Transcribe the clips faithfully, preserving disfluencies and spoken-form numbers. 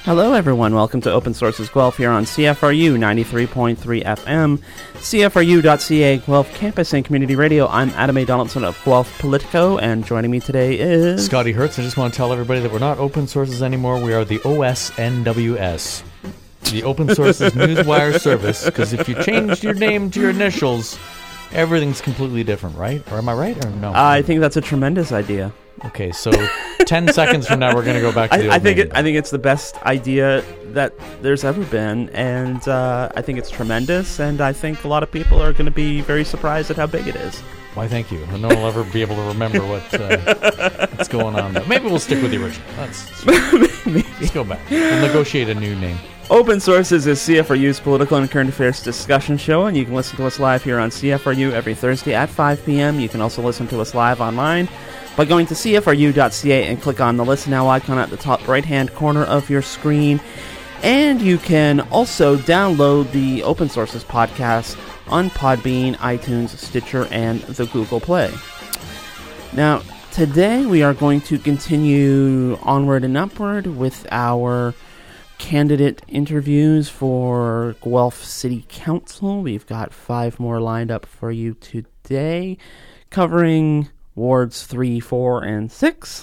Hello everyone, welcome to Open Sources Guelph here on C F R U ninety-three point three F M, C F R U dot C A, Guelph Campus and Community Radio. I'm Adam A. Donaldson of Guelph Politico, and joining me today is... Scotty Hertz. I just want to tell everybody that we're not Open Sources anymore, we are the O S N W S. The Open Sources Newswire Service, because if you changed your name to your initials, everything's completely different, right? Or am I right, or no? Uh, I think that's a tremendous idea. Okay, so ten seconds from now, we're going to go back to the I, old I think name. it, I think it's the best idea that there's ever been, and uh, I think it's tremendous, and I think a lot of people are going to be very surprised at how big it is. Why, thank you. No one will ever be able to remember what uh, what's going on. But maybe we'll stick with the original. Let's, let's go back. We'll negotiate a new name. Open Sources is C F R U's political and current affairs discussion show, and you can listen to us live here on C F R U every Thursday at five p.m. You can also listen to us live online by going to C F R U dot C A and click on the Listen Now icon at the top right-hand corner of your screen. And you can also download the Open Sources podcast on Podbean, iTunes, Stitcher, and the Google Play. Now, today we are going to continue onward and upward with our candidate interviews for Guelph City Council. We've got five more lined up for you today, covering wards three, four, and six.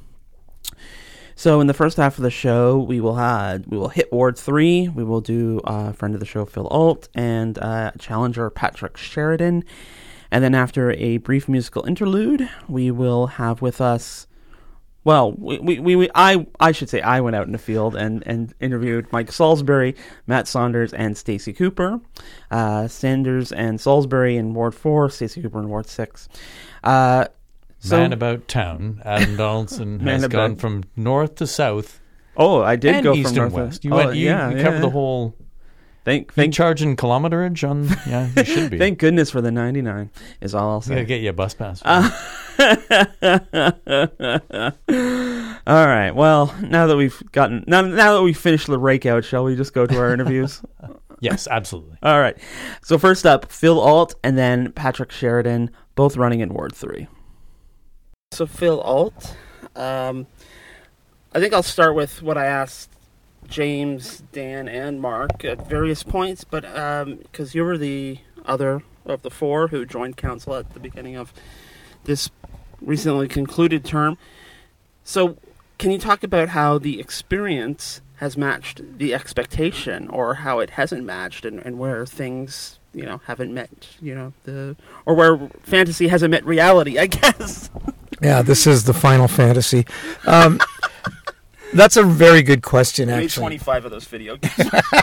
So in the first half of the show, we will have we will hit Ward three. We will do uh, friend of the show Phil Alt and uh, challenger Patrick Sheridan. And then after a brief musical interlude, we will have with us, well, we, we, we I I should say I went out in the field and, and interviewed Mike Salisbury, Matt Saunders, and Stacey Cooper. Uh, Sanders and Salisbury in Ward four, Stacey Cooper in Ward six. Uh, So, Man About Town. Adam Donaldson has about, gone from north to south. Oh, I did and go east from and north west. to, You, oh, went, you, yeah, you yeah, covered yeah. the whole. Thank, You thank, charging kilometerage on? Yeah, you should be. thank goodness for the ninety-nine. Is all I'll We gotta say. get you a bus pass. Uh, all right. Well, now that we've gotten now, now that we've finished the rakeout, shall we just go to our interviews? Yes, absolutely. All right. So first up, Phil Alt and then Patrick Sheridan, both running in Ward three. So Phil Alt, um, I think I'll start with what I asked James, Dan, and Mark at various points, but because um, you were the other of the four who joined council at the beginning of this recently concluded term. So can you talk about how the experience has matched the expectation, or how it hasn't matched, and, and where things, you know, haven't met, you know, the or where fantasy hasn't met reality, I guess. Yeah, this is the Final Fantasy. Um, that's a very good question, I made actually. twenty-five of those video games.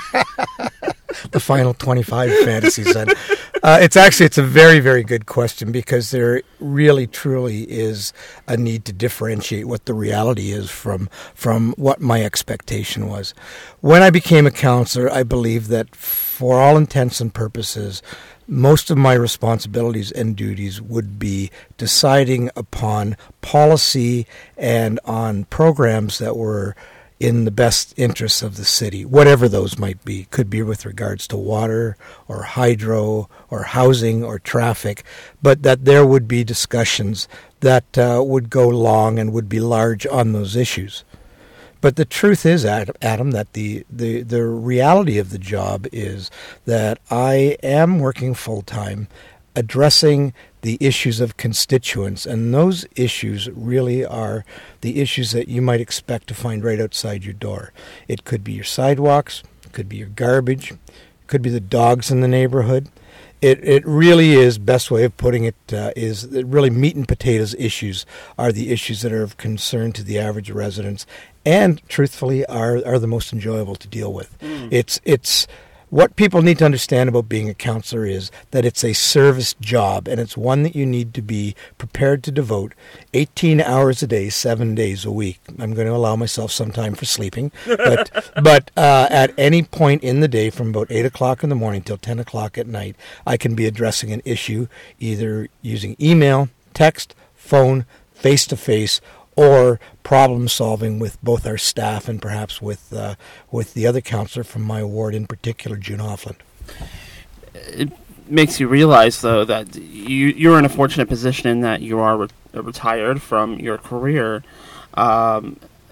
The Final twenty-five Fantasies. And, uh, it's actually, it's a very, very good question, because there really, truly is a need to differentiate what the reality is from, from what my expectation was. When I became a counselor, I believed that for all intents and purposes, most of my responsibilities and duties would be deciding upon policy and on programs that were in the best interests of the city, whatever those might be. Could be with regards to water or hydro or housing or traffic, but that there would be discussions that uh, would go long and would be large on those issues. But the truth is, Adam, that the, the, the reality of the job is that I am working full-time addressing the issues of constituents, and those issues really are the issues that you might expect to find right outside your door. It could be your sidewalks, it could be your garbage, it could be the dogs in the neighborhood. It it really is, best way of putting it, uh, is that really meat and potatoes issues are the issues that are of concern to the average residents, and truthfully are, are the most enjoyable to deal with. Mm. It's it's what people need to understand about being a counselor is that it's a service job, and it's one that you need to be prepared to devote eighteen hours a day, seven days a week. I'm going to allow myself some time for sleeping, but but uh, at any point in the day, from about eight o'clock in the morning till ten o'clock at night, I can be addressing an issue either using email, text, phone, face-to-face, or problem solving with both our staff and perhaps with uh, with the other counselor from my ward, in particular, June Hoffland. It makes you realize, though, that you, you're in a fortunate position in that you are re- retired from your career. Um,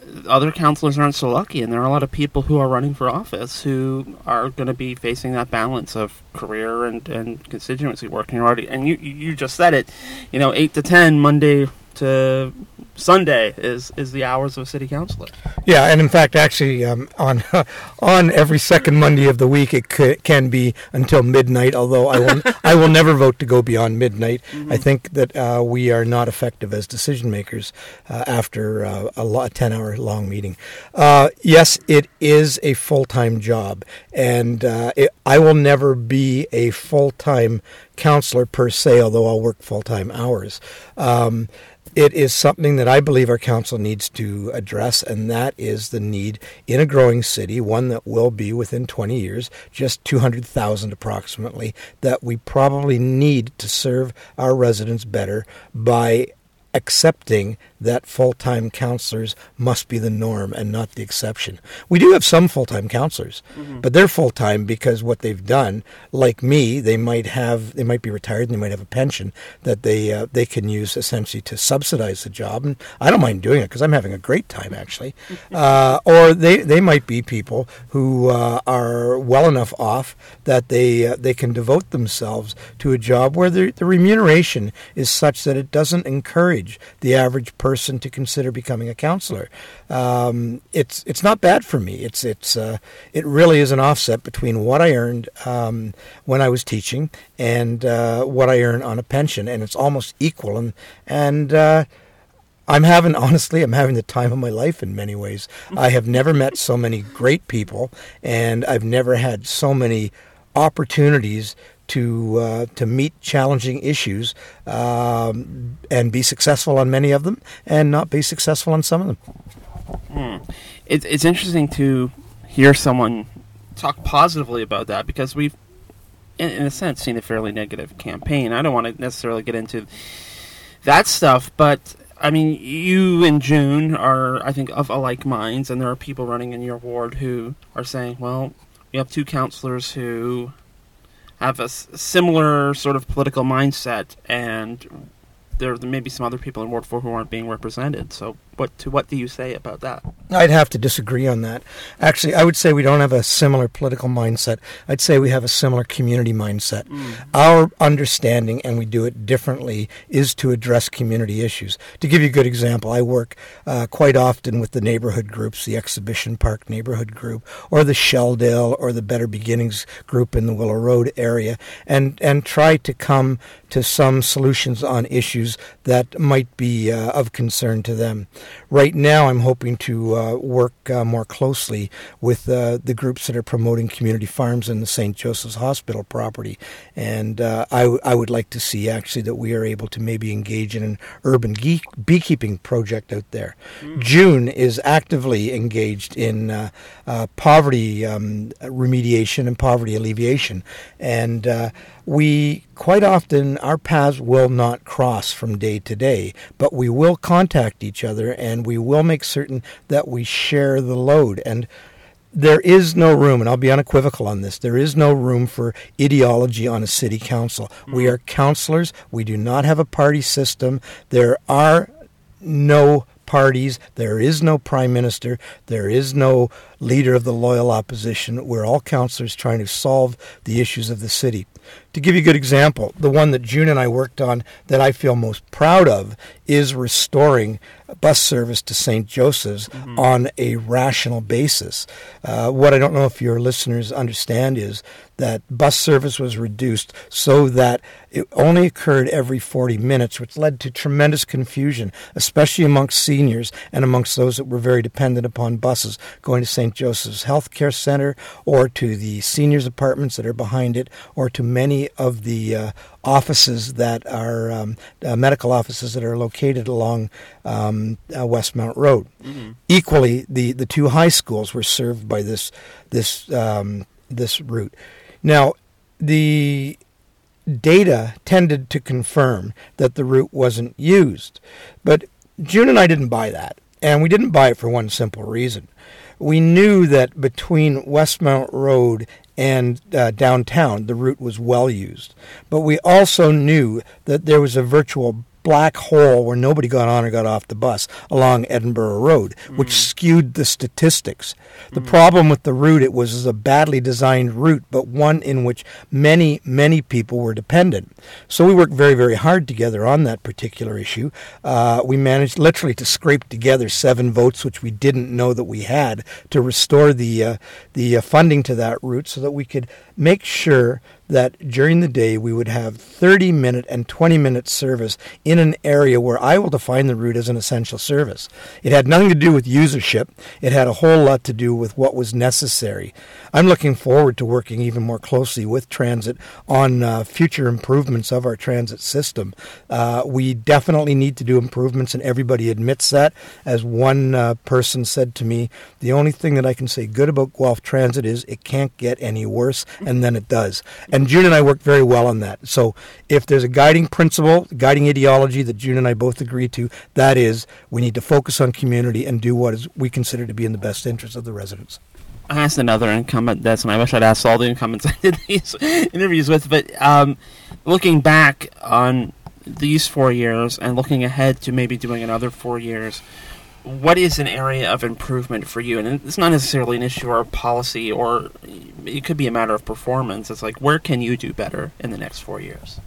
other councillors aren't so lucky, and there are a lot of people who are running for office who are going to be facing that balance of career and, and constituency work. And, already, and you you just said it, you know, eight to ten, Monday to Sunday is, is the hours of a city councillor. Yeah, and in fact, actually, um, on on every second Monday of the week, it c- can be until midnight. Although I will I will never vote to go beyond midnight. Mm-hmm. I think that uh, we are not effective as decision makers uh, after uh, a, lo- a ten-hour long meeting. Uh, yes, it is a full-time job, and uh, it, I will never be a full-time councillor per se, although I'll work full-time hours. Um, It is something that I believe our council needs to address, and that is the need in a growing city, one that will be within twenty years, just two hundred thousand approximately, that we probably need to serve our residents better by accepting that full-time counselors must be the norm and not the exception. We do have some full-time counselors, mm-hmm. but they're full-time because what they've done, like me, they might have, they might be retired and they might have a pension that they uh, they can use essentially to subsidize the job. And I don't mind doing it because I'm having a great time actually. uh, or they, they might be people who uh, are well enough off that they uh, they can devote themselves to a job where the, the remuneration is such that it doesn't encourage the average person to consider becoming a counselor. Um, it's it's not bad for me. It's it's uh, it really is an offset between what I earned um, when I was teaching and uh, what I earn on a pension, and it's almost equal. And and uh, I'm having honestly, I'm having the time of my life in many ways. I have never met so many great people, and I've never had so many opportunities to uh, to meet challenging issues um, and be successful on many of them, and not be successful on some of them. Hmm. It's it's interesting to hear someone talk positively about that, because we've, in, in a sense, seen a fairly negative campaign. I don't want to necessarily get into that stuff, but I mean, you and June are, I think, of alike minds, and there are people running in your ward who are saying, well, we have two councillors who have a s- similar sort of political mindset, and there, there may be some other people in Ward four who aren't being represented. So what to what do you say about that? I'd have to disagree on that. Actually, I would say we don't have a similar political mindset. I'd say we have a similar community mindset. Mm. Our understanding, and we do it differently, is to address community issues. To give you a good example, I work uh, quite often with the neighborhood groups, the Exhibition Park neighborhood group, or the Shelldale, or the Better Beginnings group in the Willow Road area, and, and try to come to some solutions on issues that might be uh, of concern to them. Right now, I'm hoping to uh, work uh, more closely with uh, the groups that are promoting community farms in the Saint Joseph's Hospital property. And uh, I, w- I would like to see, actually, that we are able to maybe engage in an urban ge- beekeeping project out there. Mm. June is actively engaged in uh, uh, poverty um, remediation and poverty alleviation. And uh, we quite often, our paths will not cross from day to day, but we will contact each other, and we will make certain that we share the load. And there is no room, and I'll be unequivocal on this, there is no room for ideology on a city council. Mm-hmm. We are councillors. We do not have a party system. There are no parties. There is no prime minister. There is no leader of the loyal opposition. We're all councillors trying to solve the issues of the city. To give you a good example, the one that June and I worked on that I feel most proud of is restoring bus service to Saint Joseph's mm-hmm. on a rational basis. Uh, what I don't know if your listeners understand is that bus service was reduced so that it only occurred every forty minutes, which led to tremendous confusion, especially amongst seniors and amongst those that were very dependent upon buses going to Saint Joseph's Healthcare Center, or to the seniors' apartments that are behind it, or to many of the uh, offices that are um, uh, medical offices that are located along um, uh, Westmount Road. Mm-hmm. Equally, the, the two high schools were served by this this um, this route. Now, the data tended to confirm that the route wasn't used, but June and I didn't buy that, and we didn't buy it for one simple reason. We knew that between Westmount Road and uh, downtown, the route was well used, but we also knew that there was a virtual black hole where nobody got on or got off the bus along Edinburgh Road, which mm. skewed the statistics. The mm. problem with the route, it was a badly designed route, but one in which many, many people were dependent. So we worked very, very hard together on that particular issue. Uh, we managed literally to scrape together seven votes, which we didn't know that we had, to restore the uh, the uh, funding to that route so that we could make sure that during the day we would have thirty minute and twenty minute service in an area where I will define the route as an essential service. It had nothing to do with usership. It had a whole lot to do with what was necessary. I'm looking forward to working even more closely with transit on uh, future improvements of our transit system. Uh, we definitely need to do improvements, and everybody admits that. As one uh, person said to me, the only thing that I can say good about Guelph Transit is it can't get any worse, and then it does. And June and I worked very well on that. So if there's a guiding principle, guiding ideology that June and I both agree to, that is we need to focus on community and do what is we consider to be in the best interest of the residents. I asked another incumbent this, and I wish I'd asked all the incumbents I did these interviews with, but um, looking back on these four years and looking ahead to maybe doing another four years, what is an area of improvement for you? And it's not necessarily an issue or policy, or it could be a matter of performance. It's like, where can you do better in the next four years?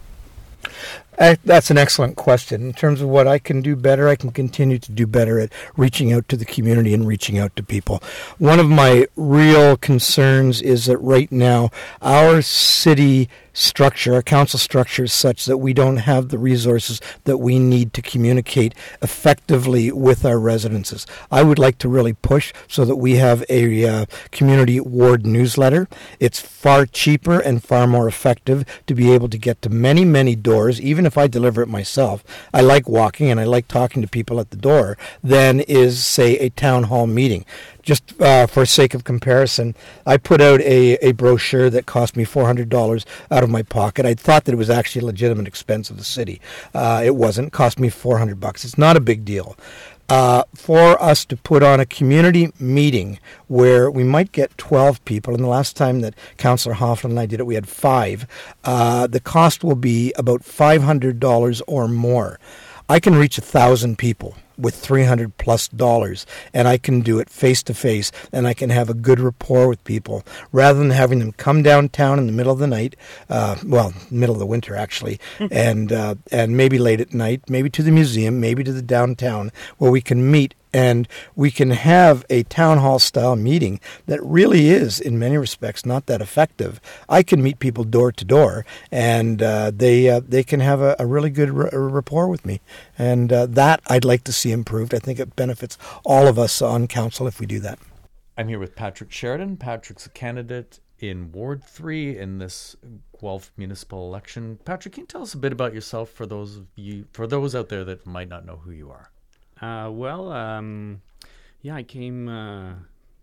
Uh, that's an excellent question. In terms of what I can do better, I can continue to do better at reaching out to the community and reaching out to people. One of my real concerns is that right now our city structure, our council structure is such that we don't have the resources that we need to communicate effectively with our residences. I would like to really push so that we have a uh, community ward newsletter. It's far cheaper and far more effective to be able to get to many, many doors, even if I deliver it myself. I like walking and I like talking to people at the door, than is, say, a town hall meeting. Just uh, for sake of comparison, I put out a, a brochure that cost me four hundred dollars out of my pocket. I thought that it was actually a legitimate expense of the city. Uh, it wasn't. It cost me four hundred bucks. It's not a big deal. Uh, for us to put on a community meeting where we might get twelve people, and the last time that Councillor Hoffman and I did it, we had five, uh, the cost will be about five hundred dollars or more. I can reach one thousand people with three hundred plus dollars, and I can do it face to face, and I can have a good rapport with people rather than having them come downtown in the middle of the night, uh, well, middle of the winter actually, and uh, and maybe late at night, maybe to the museum, maybe to the downtown, where we can meet and we can have a town hall style meeting that really is, in many respects, not that effective. I can meet people door to door, and uh, they uh, they can have a, a really good r- rapport with me, and uh, that I'd like to see improved. I think it benefits all of us on council if we do that. I'm here with Patrick Sheridan. Patrick's a candidate in Ward three in this Guelph municipal election. Patrick, can you tell us a bit about yourself for those of you, for those out there that might not know who you are? Uh, well, um, yeah, I came uh,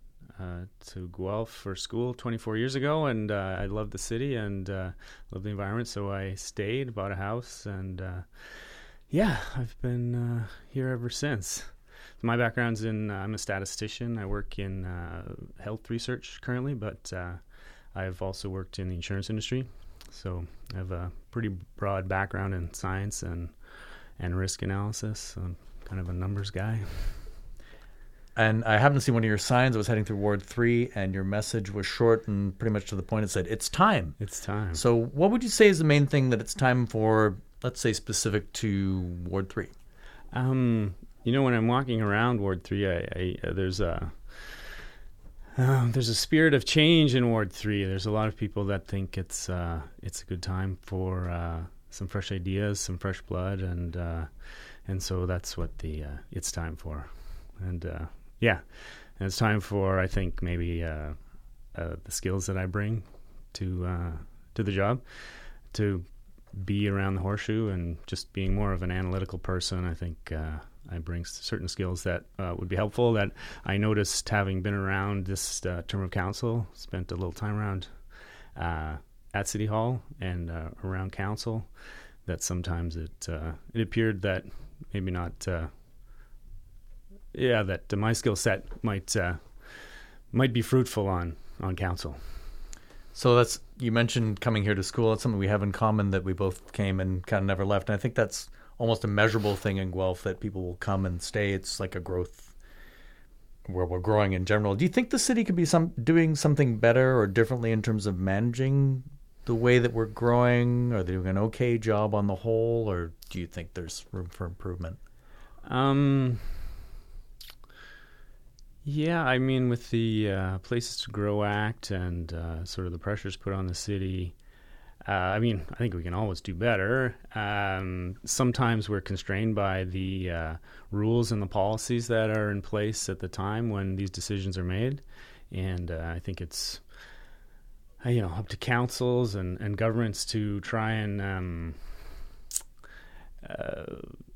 uh, to Guelph for school twenty-four years ago, and uh, I loved the city and uh, loved the environment, so I stayed, bought a house, and uh, yeah, I've been uh, here ever since. My background's in, uh, I'm a statistician. I work in uh, health research currently, but uh, I've also worked in the insurance industry, so I have a pretty broad background in science and, and risk analysis. So kind of a numbers guy. And I happened to see one of your signs. I was heading through Ward three, and your message was short and pretty much to the point. It said, it's time. It's time. So what would you say is the main thing that it's time for, let's say, specific to Ward three? Um, you know, when I'm walking around Ward three, I, I, uh, there's a uh, there's a spirit of change in Ward three. There's a lot of people that think it's uh, it's a good time for uh, some fresh ideas, some fresh blood, and uh, And so that's what the uh, it's time for. And uh, yeah, and it's time for, I think, maybe uh, uh, the skills that I bring to uh, to the job, to be around the horseshoe and just being more of an analytical person. I think uh, I bring certain skills that uh, would be helpful, that I noticed having been around this uh, term of council, spent a little time around uh, at City Hall and uh, around council, that sometimes it uh, it appeared that maybe not, uh, yeah, that uh, my skill set might uh, might be fruitful on, on council. So that's, you mentioned coming here to school. That's something we have in common, that we both came and kind of never left. And I think that's almost a measurable thing in Guelph that people will come and stay. It's like a growth where we're growing in general. Do you think the city could be some doing something better or differently in terms of managing the way that we're growing? Are they doing an okay job on the whole, or do you think there's room for improvement? Um. Yeah, I mean, with the uh, Places to Grow Act and uh, sort of the pressures put on the city, uh, I mean, I think we can always do better. Um, sometimes we're constrained by the uh, rules and the policies that are in place at the time when these decisions are made. And uh, I think it's, uh, you know, up to councils and, and governments to try and um, uh,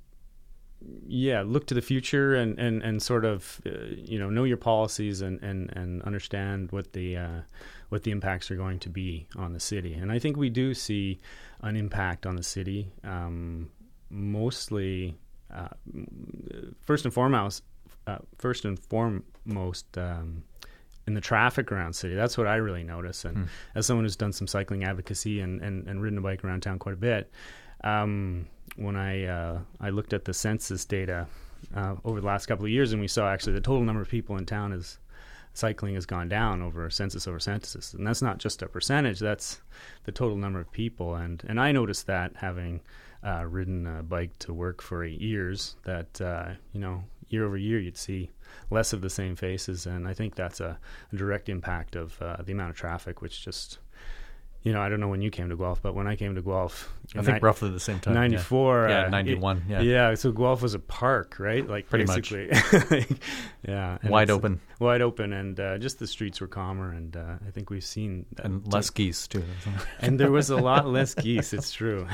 yeah, look to the future and, and, and sort of, uh, you know, know your policies and, and, and understand what the uh, what the impacts are going to be on the city. And I think we do see an impact on the city, um, mostly, uh, first and foremost, uh, first and foremost um, in the traffic around city. That's what I really notice. And mm. as someone who's done some cycling advocacy and, and, and ridden a bike around town quite a bit, um, when I uh, I looked at the census data uh, over the last couple of years, and we saw actually the total number of people in town is cycling has gone down over census over census, and that's not just a percentage; that's the total number of people. And and I noticed that having uh, ridden a bike to work for eight years, that uh, you know year over year you'd see less of the same faces, and I think that's a, a direct impact of uh, the amount of traffic, which just. You know, I don't know when you came to Guelph, but when I came to Guelph, I think ni- roughly the same time. ninety-four, yeah, uh, ninety-one, it, yeah, yeah. So Guelph was a park, right? Like pretty basically. much, yeah, wide open, wide open, and uh, just the streets were calmer, and uh, I think we've seen that and less too. geese too. And there was a lot less geese. It's true.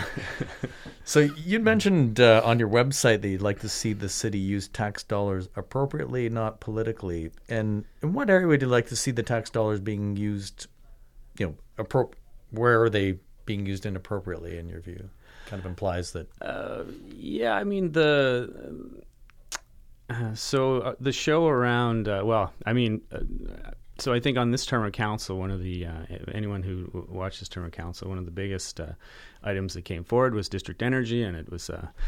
So you'd mentioned uh, on your website that you'd like to see the city use tax dollars appropriately, not politically. And in what area would you like to see the tax dollars being used? You know, appropriate. Where are they being used inappropriately, in your view? Kind of implies that. Uh, yeah, I mean the. Uh, so uh, the show around. Uh, well, I mean, uh, so I think on this term of council, one of the uh, anyone who w- watched this term of council, one of the biggest uh, items that came forward was district energy, and it was. Uh,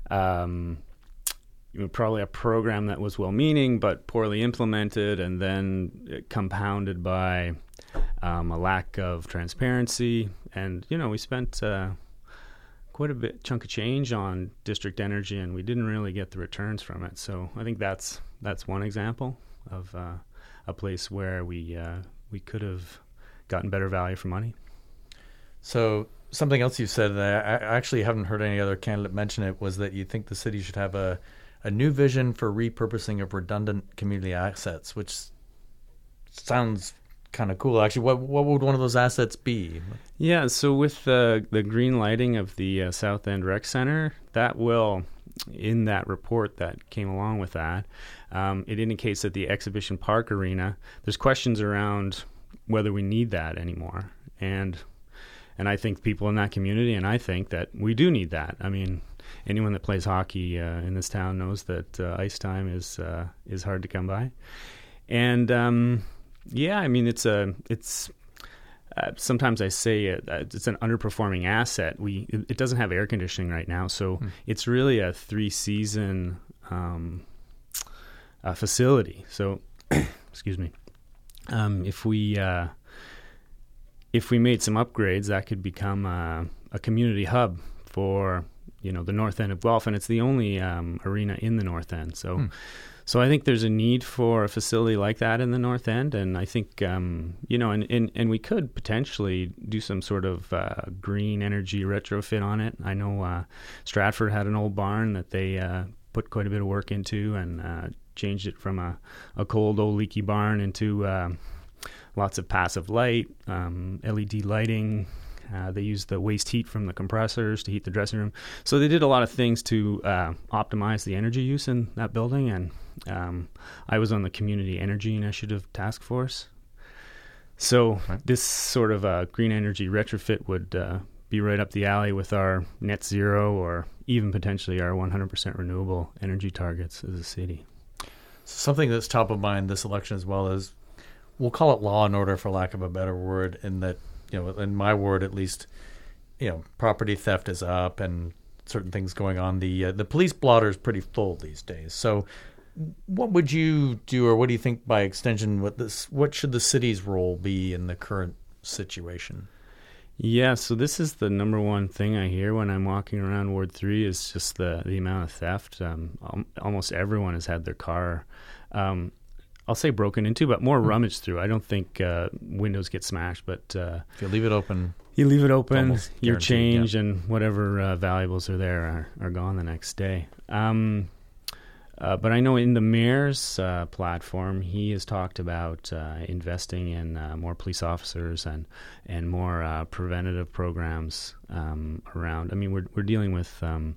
um, You know, probably a program that was well-meaning but poorly implemented, and then compounded by um, a lack of transparency. And you know, we spent uh, quite a bit chunk of change on district energy, and we didn't really get the returns from it. So I think that's that's one example of uh, a place where we uh, we could have gotten better value for money. So something else you said that I actually haven't heard any other candidate mention it was that you think the city should have a a new vision for repurposing of redundant community assets, which sounds kind of cool. Actually, what what would one of those assets be? Yeah, so with the the green lighting of the uh, South End Rec Center, that will, in that report that came along with that, um, it indicates that the Exhibition Park Arena, there's questions around whether we need that anymore. And and I think people in that community, and I think that we do need that. I mean, anyone that plays hockey uh, in this town knows that uh, ice time is uh, is hard to come by, and um, yeah, I mean it's a it's uh, sometimes I say it, uh, it's an underperforming asset. We it, it doesn't have air conditioning right now, so mm. it's really a three season um, uh, facility. So excuse me, um, if we uh, if we made some upgrades, that could become a, a community hub for. You know, the north end of Guelph, and it's the only um, arena in the north end. So, hmm. so I think there's a need for a facility like that in the north end, and I think um, you know, and, and and we could potentially do some sort of uh, green energy retrofit on it. I know uh, Stratford had an old barn that they uh, put quite a bit of work into, and uh, changed it from a, a cold old leaky barn into uh, lots of passive light, um, L E D lighting. Uh, they used the waste heat from the compressors to heat the dressing room. So they did a lot of things to uh, optimize the energy use in that building. And um, I was on the Community Energy Initiative Task Force. So right. This sort of uh, green energy retrofit would uh, be right up the alley with our net zero or even potentially our one hundred percent renewable energy targets as a city. Something that's top of mind this election as well is, we'll call it law and order for lack of a better word, in that, you know, in my ward at least, you know, property theft is up and certain things going on. The uh, the police blotter is pretty full these days. So, what would you do, or what do you think by extension? What this what should the city's role be in the current situation? Yeah, so this is the number one thing I hear when I'm walking around Ward three is just the, the amount of theft. Um, al- almost everyone has had their car, um, I'll say broken into, but more rummaged through. I don't think uh, windows get smashed, but uh, If you leave it open, you leave it open, almost your guaranteed, change yeah. and whatever uh, valuables are there are, are gone the next day. Um, uh, but I know in the mayor's uh, platform, he has talked about uh, investing in uh, more police officers and and more uh, preventative programs um, around. I mean, we're we're dealing with um,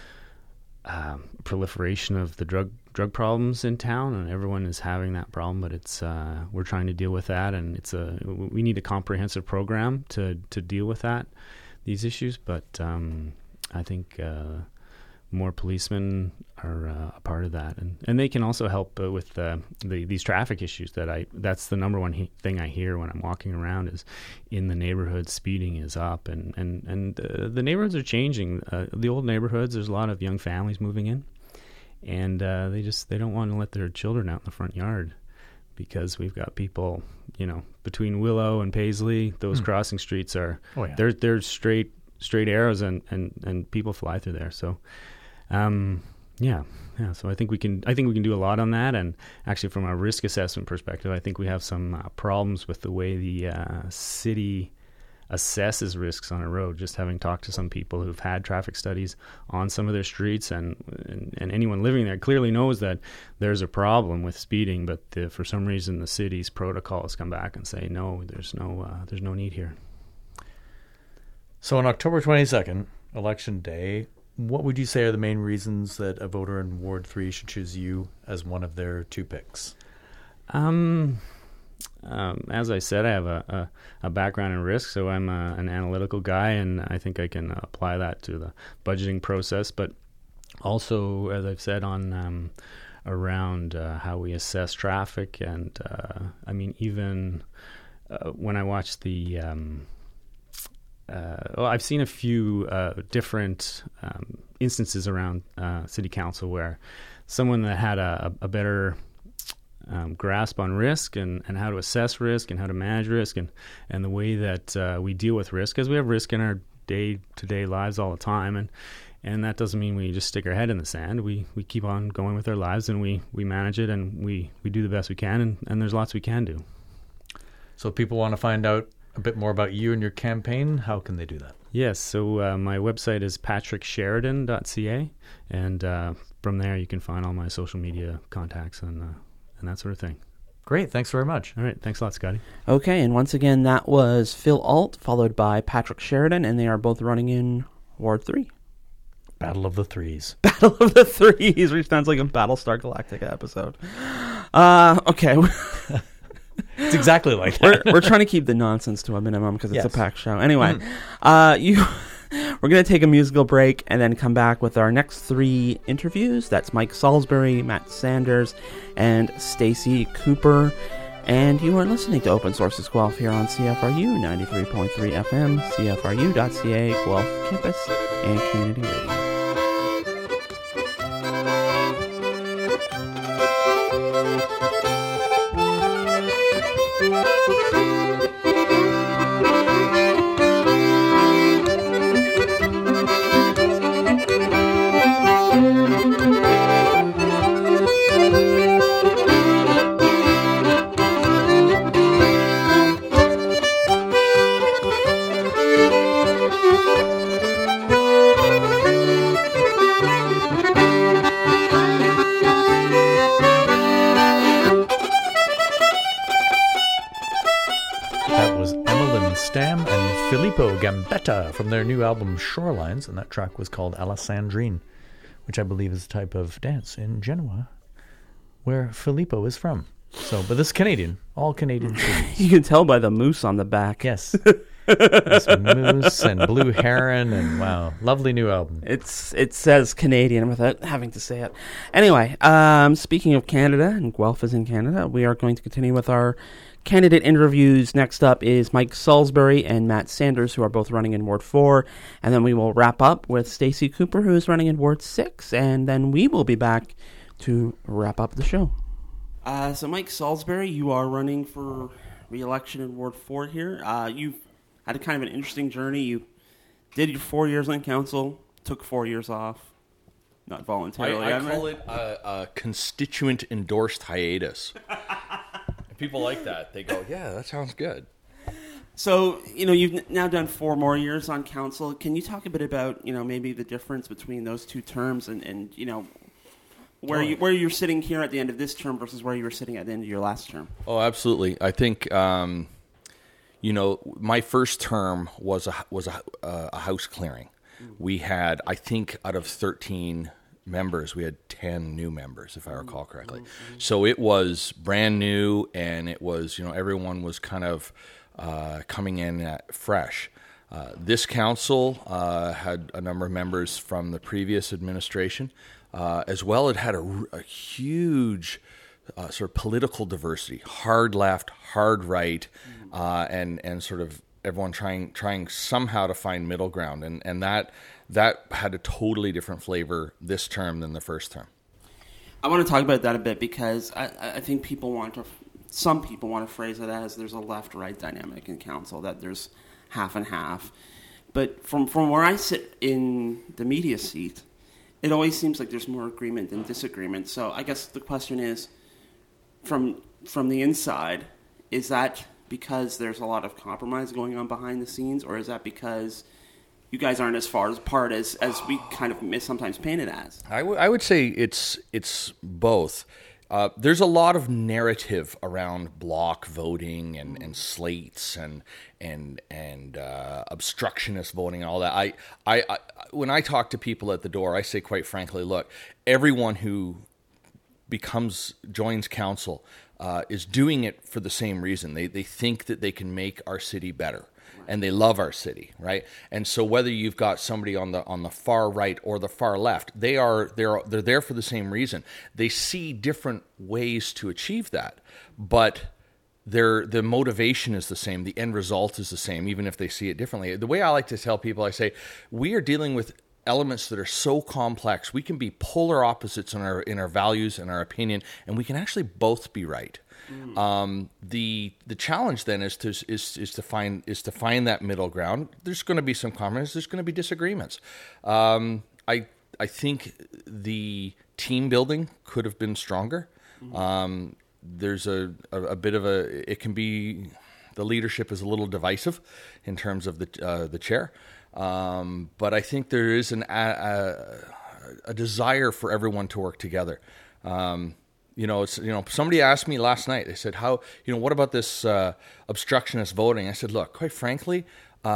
uh, proliferation of the drug drug problems in town, and everyone is having that problem. But it's uh, we're trying to deal with that, and it's a we need a comprehensive program to to deal with that these issues. But um, I think. Uh, More policemen are uh, a part of that, and, and they can also help uh, with uh, the these traffic issues. That I that's the number one he- thing I hear when I'm walking around is in the neighborhood speeding is up, and and and uh, the neighborhoods are changing. Uh, the old neighborhoods, there's a lot of young families moving in, and uh, they just they don't want to let their children out in the front yard because we've got people, you know, between Willow and Paisley. Those Hmm. crossing streets are Oh, yeah. they're they're straight straight arrows, and, and, and people fly through there. So. Um, yeah, yeah. So I think we can. I think we can do a lot on that. And actually, from a risk assessment perspective, I think we have some uh, problems with the way the uh, city assesses risks on a road. Just having talked to some people who've had traffic studies on some of their streets, and and, and anyone living there clearly knows that there's a problem with speeding. But the, for some reason, the city's protocols come back and say no. There's no. Uh, there's no need here. So on October twenty-second, Election Day, what would you say are the main reasons that a voter in Ward three should choose you as one of their two picks? Um, um, as I said, I have a, a, a background in risk, so I'm a, an analytical guy, and I think I can apply that to the budgeting process. But also, as I've said, on um, around uh, how we assess traffic, and uh, I mean, even uh, when I watch the um, Uh, well, I've seen a few uh, different um, instances around uh, city council where someone that had a, a better um, grasp on risk and, and how to assess risk and how to manage risk and, and the way that uh, we deal with risk, because we have risk in our day-to-day lives all the time, and and that doesn't mean we just stick our head in the sand. We we keep on going with our lives, and we, we manage it, and we, we do the best we can, and, and there's lots we can do. So if people want to find out a bit more about you and your campaign, how can they do that? Yes, so uh, my website is patrick sheridan dot c a, and uh, from there you can find all my social media contacts and uh, and that sort of thing. Great, thanks very much. All right, thanks a lot, Scotty. Okay, and once again, that was Phil Alt, followed by Patrick Sheridan, and they are both running in Ward three. Battle of the Threes. Battle of the Threes, which sounds like a Battlestar Galactica episode. Uh, okay. It's exactly like that. we're, we're trying to keep the nonsense to a minimum because it's Yes. a packed show. Anyway, uh, you, we're going to take a musical break and then come back with our next three interviews. That's Mike Salisbury, Matt Sanders, and Stacy Cooper. And you are listening to Open Sources Guelph here on C F R U ninety-three point three F M, C F R U dot C A, Guelph Campus, and Community Radio. Filippo Gambetta from their new album Shorelines, and that track was called Alessandrine, which I believe is a type of dance in Genoa, where Filippo is from. So, but this is Canadian, all Canadian cities. You can tell by the moose on the back. Yes. This moose and blue heron, and wow, lovely new album. It's it says Canadian without having to say it. Anyway, um, speaking of Canada, and Guelph is in Canada, we are going to continue with our candidate interviews. Next up is Mike Salisbury and Matt Sanders, who are both running in Ward four. And then we will wrap up with Stacey Cooper, who is running in Ward six. And then we will be back to wrap up the show. Uh, so, Mike Salisbury, you are running for re-election in Ward four here. Uh, you've had a kind of an interesting journey. You did your four years on council, took four years off. Not voluntarily. I, I call it a, a constituent endorsed hiatus. People like that. They go, yeah, that sounds good. So, you know, you've now done four more years on council. Can you talk a bit about, you know, maybe the difference between those two terms and, and you know, where oh. you where you're sitting here at the end of this term versus where you were sitting at the end of your last term? Oh, absolutely. I think, um, you know, my first term was a was a, a house clearing. We had, I think, out of thirteen members, we had ten new members, if I recall correctly. Mm-hmm. So it was brand new, and it was, you know, everyone was kind of uh, coming in at fresh. Uh, this council uh, had a number of members from the previous administration. Uh, as well, it had a, a huge uh, sort of political diversity, hard left, hard right, mm-hmm. uh, and, and sort of everyone trying trying somehow to find middle ground, and and that that had a totally different flavor this term than the first term. I want to talk about that a bit because I, I think people want to, some people want to phrase it as there's a left-right dynamic in council, that there's half and half. But from from where I sit in the media seat, it always seems like there's more agreement than disagreement. So I guess the question is, from from the inside, is that because there's a lot of compromise going on behind the scenes, or is that because you guys aren't as far apart as, as we kind of sometimes paint it as? I, w- I would say it's it's both. Uh, there's a lot of narrative around block voting and, and slates and and and uh, obstructionist voting and all that. I, I I when I talk to people at the door, I say quite frankly, look, everyone who becomes joins council Uh, is doing it for the same reason. They they think that they can make our city better, and they love our city, right? And so whether you've got somebody on the on the far right or the far left, they are they're they're there for the same reason. They see different ways to achieve that, but their the motivation is the same. The end result is the same, even if they see it differently. The way I like to tell people, I say, we are dealing with elements that are so complex. We can be polar opposites in our in our values and our opinion, and we can actually both be right. Mm. Um, the the challenge then is to is is to find is to find that middle ground. There's going to be some compromise. There's going to be disagreements. Um, I I think the team building could have been stronger. Mm. Um, there's a, a a bit of a it can be the leadership is a little divisive in terms of the uh, the chair. Um, but I think there is an, a, a desire for everyone to work together. Um, you know, it's, you know, somebody asked me last night, they said, how, you know, what about this, uh, obstructionist voting? I said, look, quite frankly, uh,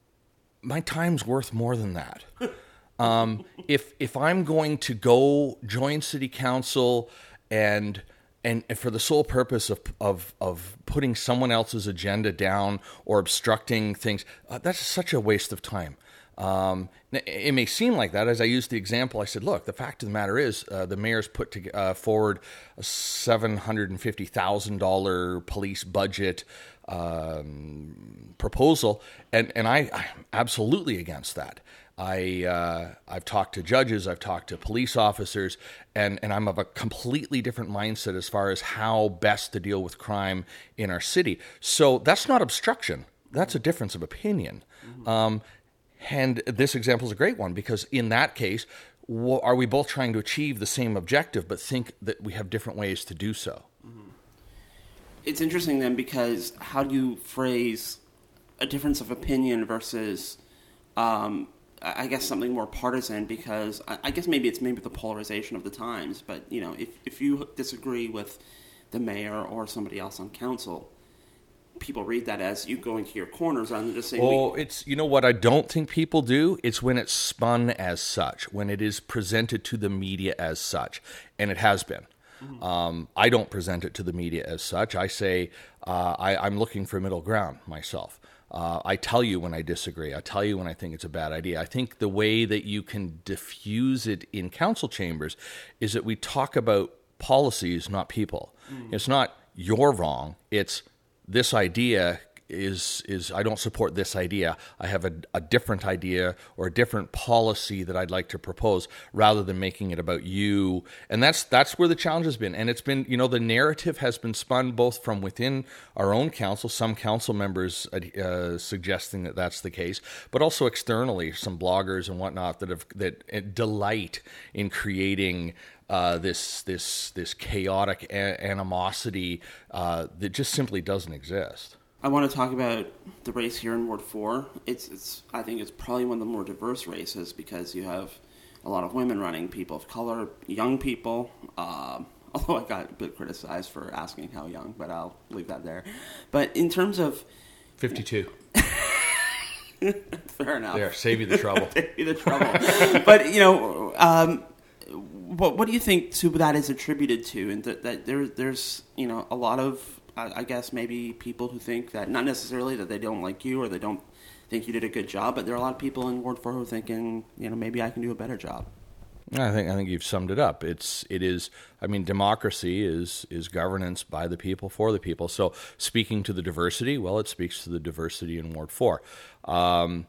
my time's worth more than that. um, if, if I'm going to go join city council and, And for the sole purpose of, of of putting someone else's agenda down or obstructing things, uh, that's such a waste of time. Um, it may seem like that. As I used the example, I said, look, the fact of the matter is uh, the mayor's put to, uh, forward a seven hundred fifty thousand dollars police budget um, proposal, and, and I, I'm absolutely against that. I, uh, I've talked to judges, I've talked to police officers, and, and I'm of a completely different mindset as far as how best to deal with crime in our city. So that's not obstruction. That's a difference of opinion. Mm-hmm. Um, and this example is a great one, because in that case, w- are we both trying to achieve the same objective but think that we have different ways to do so? Mm-hmm. It's interesting then, because how do you phrase a difference of opinion versus... Um, I guess something more partisan, because I guess maybe it's maybe the polarization of the times. But, you know, if, if you disagree with the mayor or somebody else on council, people read that as you going to your corners and just saying... Oh, it's, you know what I don't think people do? It's when it's spun as such, when it is presented to the media as such, and it has been. Mm-hmm. Um, I don't present it to the media as such. I say uh, I, I'm looking for middle ground myself. Uh, I tell you when I disagree. I tell you when I think it's a bad idea. I think the way that you can diffuse it in council chambers is that we talk about policies, not people. Mm. It's not you're wrong. It's this idea is is I don't support this idea. I have a, a different idea or a different policy that I'd like to propose, rather than making it about you. And that's that's where the challenge has been. And it's been, you know, the narrative has been spun both from within our own council, some council members uh, suggesting that that's the case, but also externally, some bloggers and whatnot that have that delight in creating Uh, this this this chaotic a- animosity uh, that just simply doesn't exist. I want to talk about the race here in Ward Four. It's it's I think it's probably one of the more diverse races, because you have a lot of women running, people of color, young people. Um, although I got a bit criticized for asking how young, but I'll leave that there. But in terms of fifty-two. Fair enough. There, save you the trouble. Save you the trouble. But you know. Um, What, what do you think to that is attributed to? And that, that there, there's, you know, a lot of, I, I guess, maybe people who think that, not necessarily that they don't like you or they don't think you did a good job, but there are a lot of people in Ward four who are thinking, you know, maybe I can do a better job. I think I think you've summed it up. It's it is. I mean, democracy is is governance by the people for the people. So, speaking to the diversity, well, it speaks to the diversity in Ward Four. Um,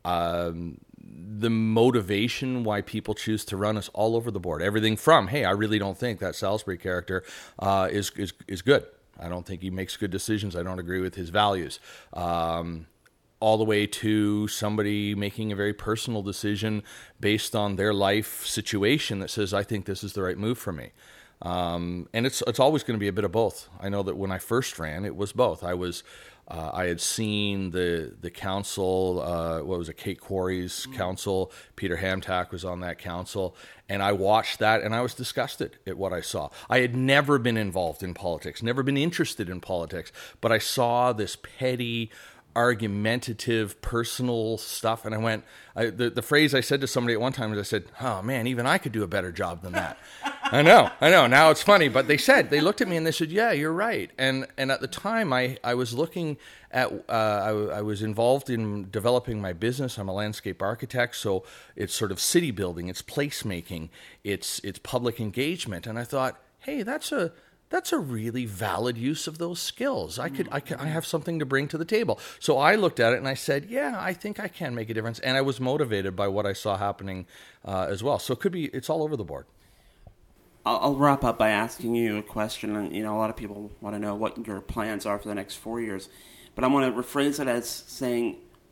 um, the motivation why people choose to run is all over the board. Everything from, hey, I really don't think that Salisbury character uh, is is is good. I don't think he makes good decisions. I don't agree with his values. Um, all the way to somebody making a very personal decision based on their life situation that says, I think this is the right move for me. Um, and it's it's always going to be a bit of both. I know that when I first ran, it was both. I was uh, I had seen the the council, uh, what was it, Kate Quarry's mm-hmm. council. Peter Hamtack was on that council, and I watched that, and I was disgusted at what I saw. I had never been involved in politics, never been interested in politics, but I saw this petty, argumentative, personal stuff, and I went, I, the, the phrase I said to somebody at one time was, I said, oh man, even I could do a better job than that. I know, I know, now it's funny, but they said, they looked at me and they said, yeah, you're right. And and at the time, I, I was looking at, uh, I, I was involved in developing my business. I'm a landscape architect, so it's sort of city building, it's placemaking, it's it's public engagement, and I thought, hey, that's a That's a really valid use of those skills. I could, I could, I have something to bring to the table. So I looked at it and I said, yeah, I think I can make a difference. And I was motivated by what I saw happening uh, as well. So it could be, it's all over the board. I'll, I'll wrap up by asking you a question. And, you know, a lot of people want to know what your plans are for the next four years. But I want to rephrase it as saying,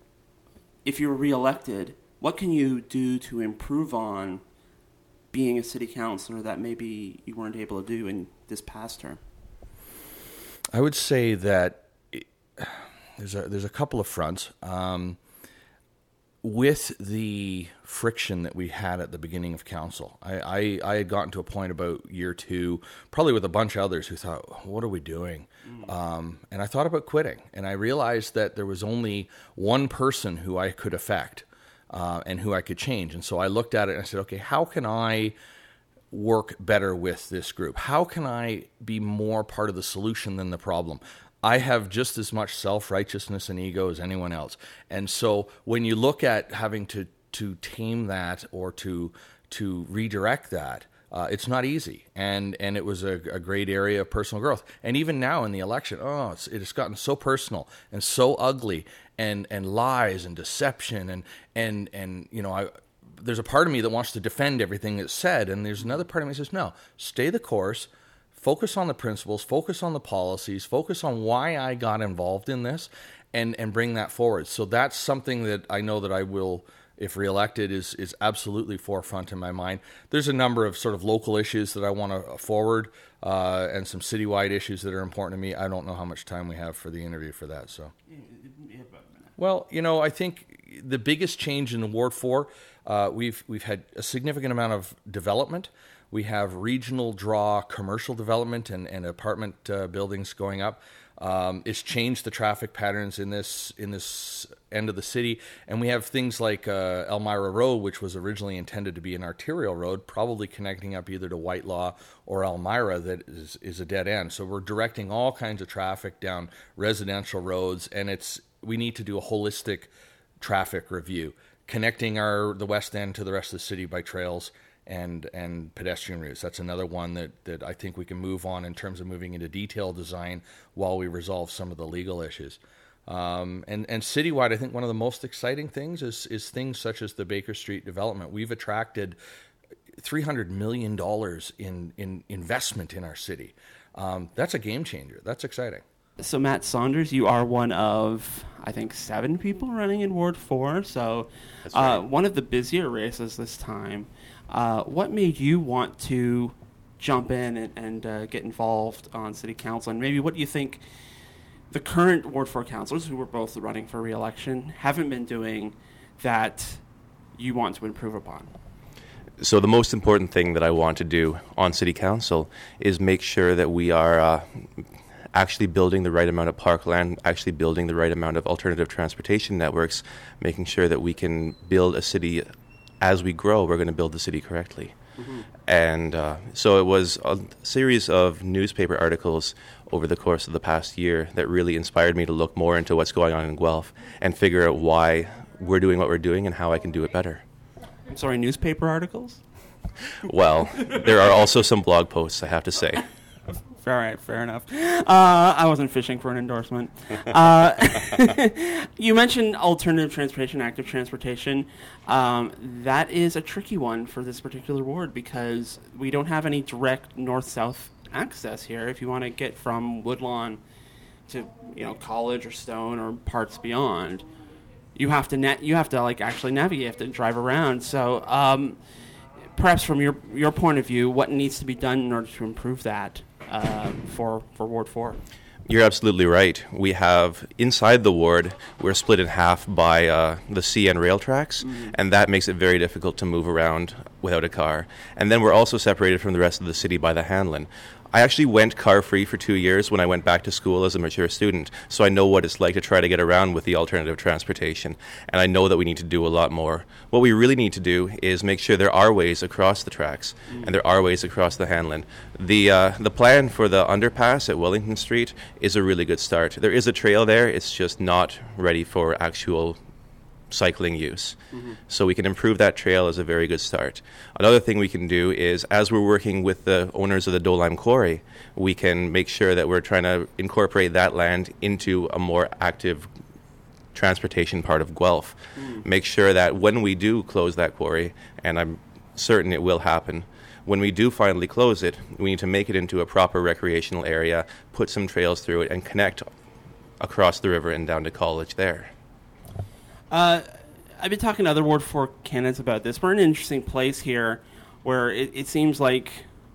if you're reelected, what can you do to improve on being a city councilor that maybe you weren't able to do in this past term? I would say that it, there's a there's a couple of fronts. Um, with the friction that we had at the beginning of council, I, I, I had gotten to a point about year two, probably with a bunch of others who thought, what are we doing? Mm. Um, and I thought about quitting. And I realized that there was only one person who I could affect uh, and who I could change. And so I looked at it and I said, okay, how can I work better with this group? How can I be more part of the solution than the problem? I have just as much self-righteousness and ego as anyone else. And so when you look at having to, to tame that or to to redirect that, uh, it's not easy. And and it was a, a great area of personal growth. And even now in the election, oh, it's, it has gotten so personal and so ugly, and, and lies and deception. And, and, and you know, I... there's a part of me that wants to defend everything that's said, and there's another part of me that says, no, stay the course, focus on the principles, focus on the policies, focus on why I got involved in this, and, and bring that forward. So that's something that I know that I will, if reelected, is, is absolutely forefront in my mind. There's a number of sort of local issues that I want to forward, uh, and some citywide issues that are important to me. I don't know how much time we have for the interview for that, so. Well, you know, I think the biggest change in the Ward four, uh, we've we've had a significant amount of development. We have regional draw commercial development and, and apartment uh, buildings going up. Um, it's changed the traffic patterns in this in this end of the city, and we have things like uh, Elmira Road, which was originally intended to be an arterial road, probably connecting up either to Whitelaw or Elmira, that is, is a dead end. So we're directing all kinds of traffic down residential roads, and it's we need to do a holistic traffic review, connecting our the west end to the rest of the city by trails and and pedestrian routes. That's another one that, that I think we can move on in terms of moving into detailed design while we resolve some of the legal issues. Um, and, and citywide, I think one of the most exciting things is, is things such as the Baker Street development. We've attracted three hundred million dollars in, in investment in our city. Um, that's a game changer. That's exciting. So Matt Saunders, you are one of, I think, seven people running in Ward four. So That's right. uh, one of the busier races this time. Uh, what made you want to jump in and, and uh, get involved on city council? And maybe what do you think the current Ward four councillors, who were both running for re-election, haven't been doing that you want to improve upon? So the most important thing that I want to do on City Council is make sure that we are uh, actually building the right amount of parkland, actually building the right amount of alternative transportation networks, making sure that we can build a city as we grow. We're going to build the city correctly. Mm-hmm. And uh, so it was a series of newspaper articles over the course of the past year that really inspired me to look more into what's going on in Guelph and figure out why we're doing what we're doing and how I can do it better. I'm sorry, newspaper articles? Well, there are also some blog posts, I have to say. All right, fair enough. Uh, I wasn't fishing for an endorsement. Uh, you mentioned alternative transportation, active transportation. Um, that is a tricky one for this particular ward because we don't have any direct north-south access here. If you want to get from Woodlawn to, you know, College or Stone or parts beyond, you have to na- you have to like actually navigate. You have to drive around. So, um, perhaps from your your point of view, what needs to be done in order to improve that? Uh, for for Ward four. You're absolutely right. We have, inside the ward, we're split in half by uh, the C N rail tracks, mm-hmm. and that makes it very difficult to move around without a car. And then we're also separated from the rest of the city by the Hanlon. I actually went car-free for two years when I went back to school as a mature student, so I know what it's like to try to get around with the alternative transportation, and I know that we need to do a lot more. What we really need to do is make sure there are ways across the tracks, mm. and there are ways across the Hanlon. The uh, the plan for the underpass at Wellington Street is a really good start. There is a trail there, it's just not ready for actual cycling use. Mm-hmm. So we can improve that trail as a very good start. Another thing we can do is, as we're working with the owners of the Dolime Quarry, we can make sure that we're trying to incorporate that land into a more active transportation part of Guelph. Mm. Make sure that when we do close that quarry, and I'm certain it will happen, when we do finally close it, we need to make it into a proper recreational area, put some trails through it, and connect across the river and down to College there. Uh, I've been talking to other Ward four candidates about this. We're in an interesting place here where it, it seems like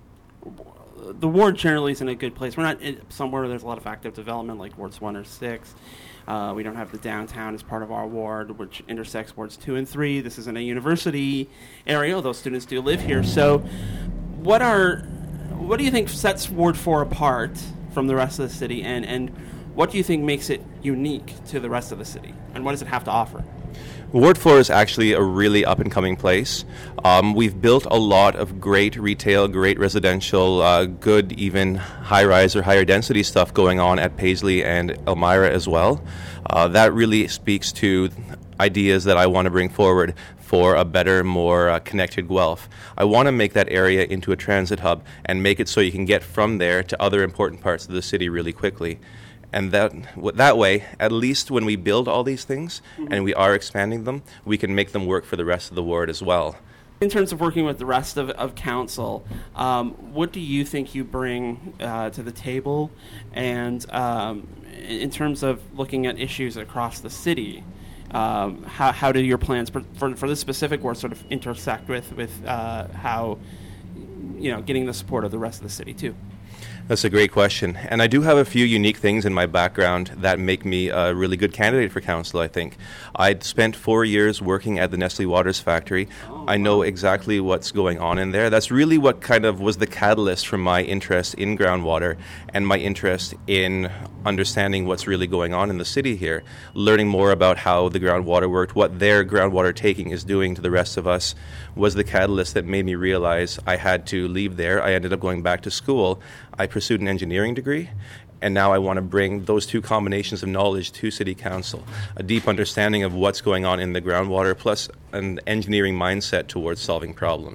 the ward generally is in a good place. We're not in somewhere where there's a lot of active development like Wards one or six. Uh, we don't have the downtown as part of our ward, which intersects Wards two and three. This isn't a university area, although students do live here. So what are what do you think sets Ward four apart from the rest of the city, and, and what do you think makes it unique to the rest of the city, and what does it have to offer? Ward four is actually a really up-and-coming place. Um, we've built a lot of great retail, great residential, uh, good even high-rise or higher-density stuff going on at Paisley and Elmira as well. Uh, that really speaks to ideas that I want to bring forward for a better, more uh, connected Guelph. I want to make that area into a transit hub and make it so you can get from there to other important parts of the city really quickly. And that that way, at least when we build all these things mm-hmm. and we are expanding them, we can make them work for the rest of the ward as well. In terms of working with the rest of, of council, um, what do you think you bring uh, to the table? And um, in terms of looking at issues across the city, um, how, how do your plans for, for, for this specific ward sort of intersect with, with uh, how, you know, getting the support of the rest of the city too? That's a great question. And I do have a few unique things in my background that make me a really good candidate for council, I think. I'd spent four years working at the Nestle Waters factory. Oh, I know wow. exactly what's going on in there. That's really what kind of was the catalyst for my interest in groundwater and my interest in understanding what's really going on in the city here, learning more about how the groundwater worked, what their groundwater taking is doing to the rest of us, was the catalyst that made me realize I had to leave there. I ended up going back to school. I pursued an engineering degree, and now I want to bring those two combinations of knowledge to City Council, a deep understanding of what's going on in the groundwater, plus an engineering mindset towards solving problems.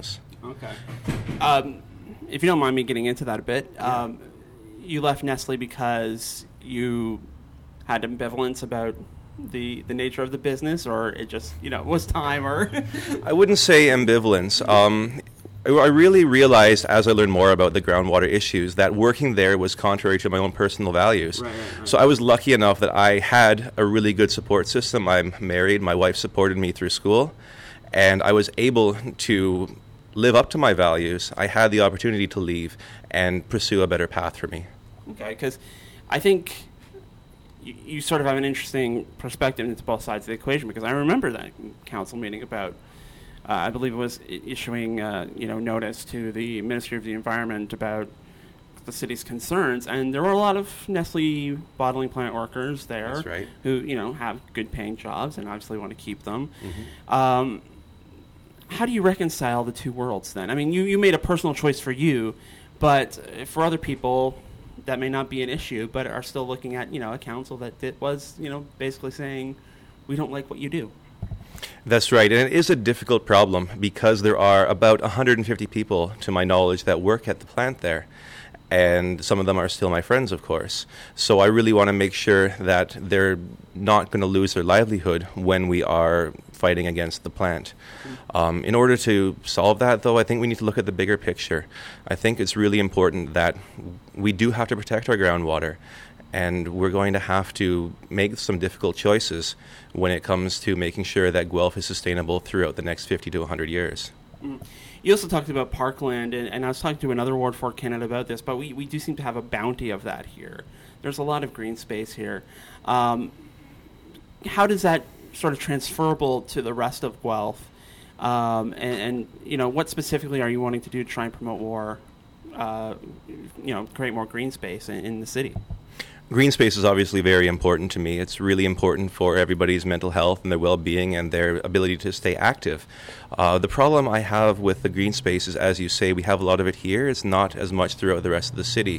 Okay. Um, if you don't mind me getting into that a bit, um, you left Nestle because you had ambivalence about the the nature of the business, or it just, you know, was time, or... I wouldn't say ambivalence. Um, I I really realized as I learned more about the groundwater issues that working there was contrary to my own personal values. Right, right, right. So I was lucky enough that I had a really good support system. I'm married. My wife supported me through school, and I was able to live up to my values. I had the opportunity to leave and pursue a better path for me. Okay, because I think you, you sort of have an interesting perspective into both sides of the equation, because I remember that council meeting about, uh, I believe it was I- issuing, uh, you know, notice to the Ministry of the Environment about the city's concerns, and there were a lot of Nestle bottling plant workers there. That's right. Who, you know, have good paying jobs and obviously want to keep them. Mm-hmm. Um, how do you reconcile the two worlds then? I mean, you, you made a personal choice for you, but for other people, that may not be an issue, but are still looking at, you know, a council that did, was, you know, basically saying, we don't like what you do. That's right, and it is a difficult problem because there are about one hundred fifty people, to my knowledge, that work at the plant there. And some of them are still my friends, of course. So I really want to make sure that they're not going to lose their livelihood when we are fighting against the plant. Um, in order to solve that, though, I think we need to look at the bigger picture. I think it's really important that we do have to protect our groundwater, and we're going to have to make some difficult choices when it comes to making sure that Guelph is sustainable throughout the next fifty to one hundred years. Mm. You also talked about parkland, and, and I was talking to another Ward four candidate about this, but we, we do seem to have a bounty of that here. There's a lot of green space here. Um, how does that sort of transferable to the rest of Guelph? Um, and, and, you know, what specifically are you wanting to do to try and promote more, uh, you know, create more green space in, in the city? Green space is obviously very important to me. It's really important for everybody's mental health and their well-being and their ability to stay active. Uh, the problem I have with the green space is, as you say, we have a lot of it here. It's not as much throughout the rest of the city.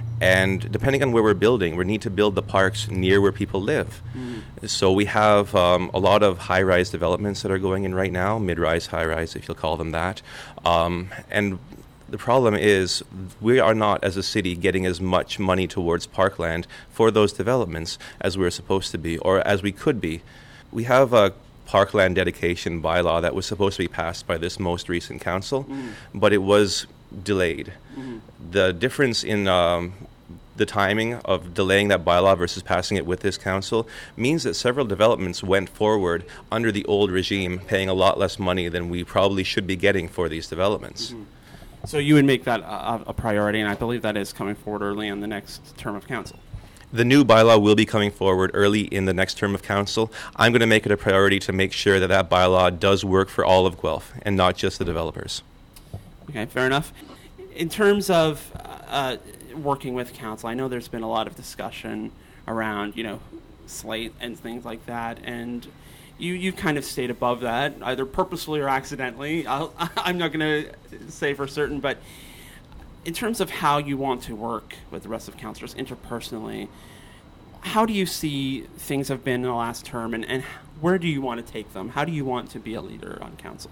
And depending on where we're building, we need to build the parks near where people live. Mm. So we have um, a lot of high-rise developments that are going in right now, mid-rise, high-rise, if you'll call them that. Um, and the problem is we are not, as a city, getting as much money towards parkland for those developments as we're supposed to be, or as we could be. We have a parkland dedication bylaw that was supposed to be passed by this most recent council, mm. but it was delayed. Mm. The difference in um, the timing of delaying that bylaw versus passing it with this council means that several developments went forward under the old regime, paying a lot less money than we probably should be getting for these developments. Mm-hmm. So you would make that a, a priority, and I believe that is coming forward early in the next term of council. The new bylaw will be coming forward early in the next term of council. I'm going to make it a priority to make sure that that bylaw does work for all of Guelph and not just the developers. Okay, fair enough. In terms of uh, working with council, I know there's been a lot of discussion around, you know, slate and things like that, and You you kind of stayed above that, either purposefully or accidentally. I'll, I'm not going to say for certain, but in terms of how you want to work with the rest of councillors interpersonally, how do you see things have been in the last term, and, and where do you want to take them? How do you want to be a leader on council?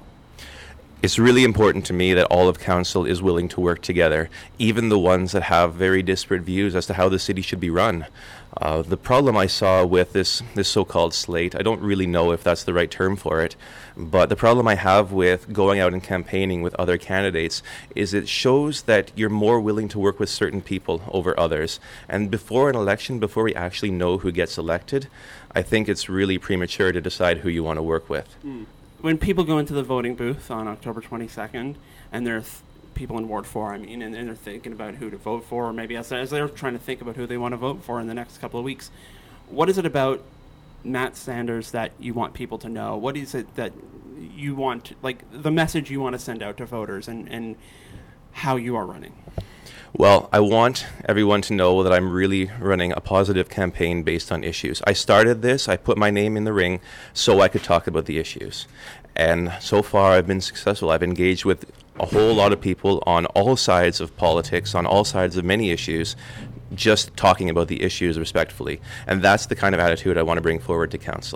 It's really important to me that all of council is willing to work together, even the ones that have very disparate views as to how the city should be run. Uh, the problem I saw with this, this so-called slate, I don't really know if that's the right term for it, but the problem I have with going out and campaigning with other candidates is it shows that you're more willing to work with certain people over others. And before an election, before we actually know who gets elected, I think it's really premature to decide who you want to work with. Mm. When people go into the voting booth on October twenty-second, and there are th- people in Ward four, I mean, and, and they're thinking about who to vote for, or maybe as, as they're trying to think about who they want to vote for in the next couple of weeks, what is it about Matt Sanders that you want people to know? What is it that you want, like, the message you want to send out to voters, and, and how you are running? Well, I want everyone to know that I'm really running a positive campaign based on issues. I started this, I put my name in the ring so I could talk about the issues. And so far I've been successful. I've engaged with a whole lot of people on all sides of politics, on all sides of many issues, just talking about the issues respectfully. And that's the kind of attitude I want to bring forward to council.